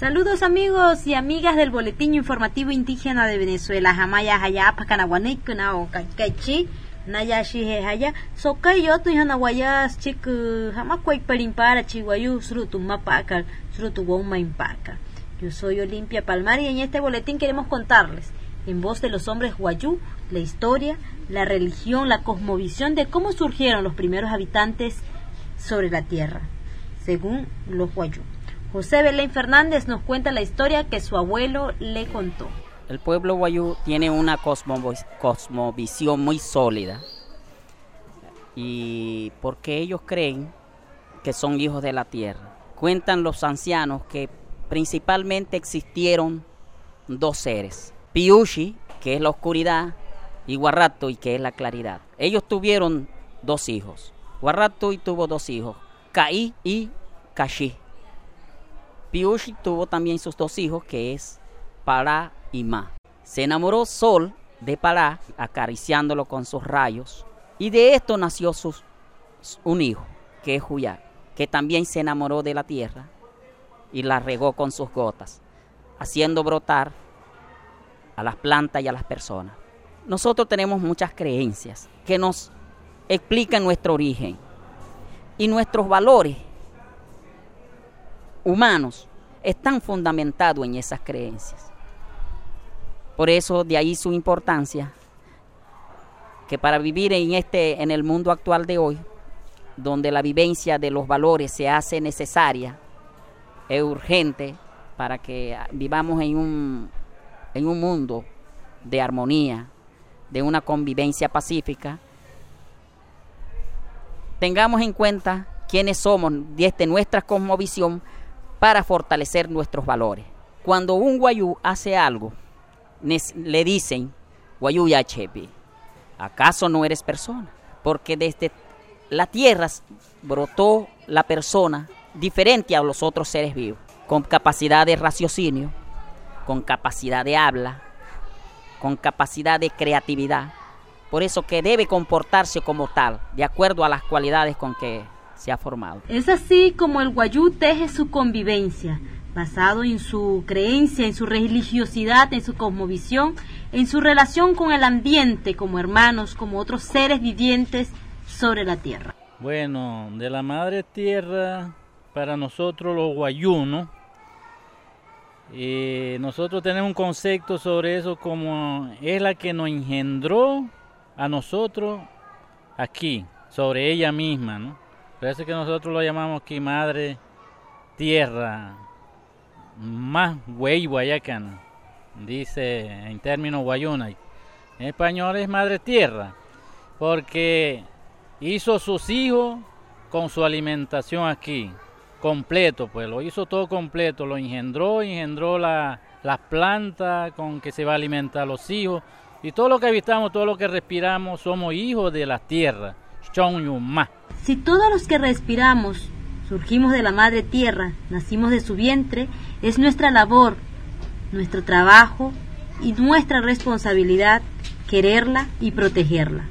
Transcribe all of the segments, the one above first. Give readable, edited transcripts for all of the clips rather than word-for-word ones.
Saludos amigos y amigas del Boletín Informativo Indígena de Venezuela. Jamaya haya pakanaguanikna o kaikaichi nayashi haya sokayo tu hanawayas chik hamakwai perimpara chiwayu srutu mapakal srutu woma impaka. Yo soy Olimpia Palmar y en este boletín queremos contarles en voz de los hombres Wayuu la historia, la religión, la cosmovisión de cómo surgieron los primeros habitantes sobre la tierra, según los Wayuu. José Belén Fernández nos cuenta la historia que su abuelo le contó. El pueblo Wayuu tiene una cosmovisión muy sólida, y porque ellos creen que son hijos de la tierra. Cuentan los ancianos que principalmente existieron dos seres, Piushi, que es la oscuridad, y Warratui, que es la claridad. Ellos tuvieron dos hijos. Warratui tuvo dos hijos, Kai y Kashi. Piushi tuvo también sus dos hijos, que es Pará y Ma. Se enamoró Sol de Pará, acariciándolo con sus rayos, y de esto nació un hijo, que es Huyá, que también se enamoró de la tierra y la regó con sus gotas, haciendo brotar a las plantas y a las personas. Nosotros tenemos muchas creencias que nos explican nuestro origen y nuestros valores humanos están fundamentados en esas creencias. Por eso de ahí su importancia, que para vivir en el mundo actual de hoy, donde la vivencia de los valores se hace necesaria, es urgente para que vivamos en un mundo de armonía, de una convivencia pacífica. Tengamos en cuenta quiénes somos desde nuestra cosmovisión para fortalecer nuestros valores. Cuando un Wayuu hace algo, le dicen, Wayuu Yachepi, ¿acaso no eres persona? Porque desde la tierra brotó la persona diferente a los otros seres vivos, con capacidad de raciocinio, con capacidad de habla, con capacidad de creatividad. Por eso que debe comportarse como tal, de acuerdo a las cualidades con que se ha formado. Es así como el Wayuu teje su convivencia, basado en su creencia, en su religiosidad, en su cosmovisión, en su relación con el ambiente, como hermanos, como otros seres vivientes sobre la tierra. Bueno, de la madre tierra, para nosotros los Wayuu, ¿no? Nosotros tenemos un concepto sobre eso, como es la que nos engendró a nosotros aquí, sobre ella misma, ¿no? Por eso que nosotros lo llamamos aquí madre tierra, más Wey Guayacan, dice en términos Wayunay. En español es madre tierra, porque hizo sus hijos con su alimentación aquí, completo, pues lo hizo todo completo, lo engendró las plantas con que se va a alimentar los hijos, y todo lo que habitamos, todo lo que respiramos, somos hijos de la tierra. Si todos los que respiramos surgimos de la madre tierra, nacimos de su vientre, es nuestra labor, nuestro trabajo y nuestra responsabilidad quererla y protegerla.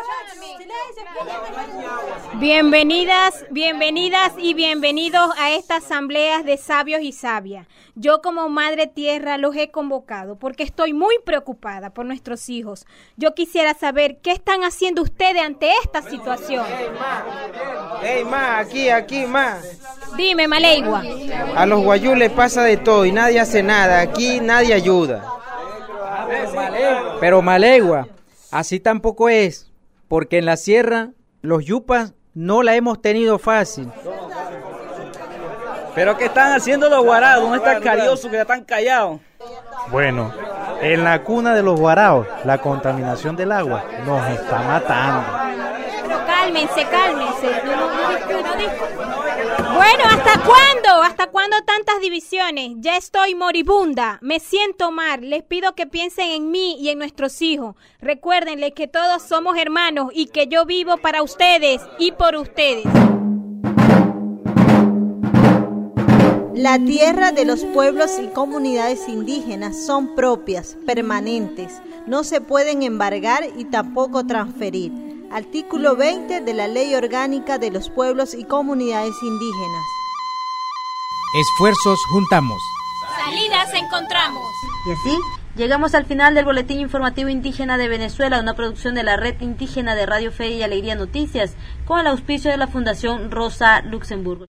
Bienvenidas y bienvenidos a esta asamblea de sabios y sabias. Yo como Madre Tierra los he convocado porque estoy muy preocupada por nuestros hijos. Yo quisiera saber qué están haciendo ustedes ante esta situación. Ey, ma, aquí, ma. Dime, Maleigua. A los Wayuu les pasa de todo y nadie hace nada. Aquí nadie ayuda. Pero Maleigua, así tampoco es, porque en la sierra los yupas no la hemos tenido fácil. ¿Pero qué están haciendo los guaraos? ¿Dónde están cariosos que ya están callados? Bueno, en la cuna de los guaraos, la contaminación del agua nos está matando. Pero cálmense. Bueno, ¿hasta cuándo? ¿Hasta cuándo tantas divisiones? Ya estoy moribunda, me siento mal. Les pido que piensen en mí y en nuestros hijos. Recuérdenles que todos somos hermanos y que yo vivo para ustedes y por ustedes. La tierra de los pueblos y comunidades indígenas son propias, permanentes, no se pueden embargar y tampoco transferir. Artículo 20 de la Ley Orgánica de los Pueblos y Comunidades Indígenas. Esfuerzos juntamos. Salidas encontramos. Y así llegamos al final del Boletín Informativo Indígena de Venezuela, una producción de la Red Indígena de Radio Fe y Alegría Noticias, con el auspicio de la Fundación Rosa Luxemburgo.